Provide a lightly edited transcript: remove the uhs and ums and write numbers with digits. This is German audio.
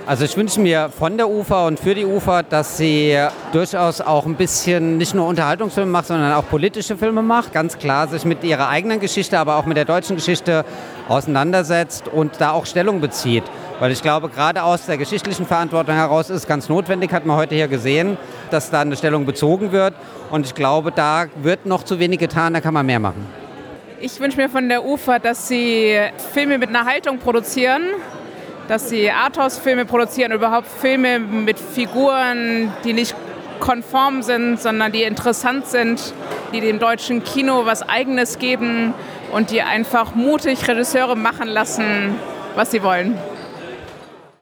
Also ich wünsche mir von der UFA und für die UFA, dass sie durchaus auch ein bisschen nicht nur Unterhaltungsfilme macht, sondern auch politische Filme macht. Ganz klar sich mit ihrer eigenen Geschichte, aber auch mit der deutschen Geschichte auseinandersetzt und da auch Stellung bezieht. Weil ich glaube, gerade aus der geschichtlichen Verantwortung heraus ist es ganz notwendig, hat man heute hier gesehen, dass da eine Stellung bezogen wird. Und ich glaube, da wird noch zu wenig getan, da kann man mehr machen. Ich wünsche mir von der UFA, dass sie Filme mit einer Haltung produzieren, dass sie Arthouse-Filme produzieren, überhaupt Filme mit Figuren, die nicht konform sind, sondern die interessant sind, die dem deutschen Kino was Eigenes geben und die einfach mutig Regisseure machen lassen, was sie wollen.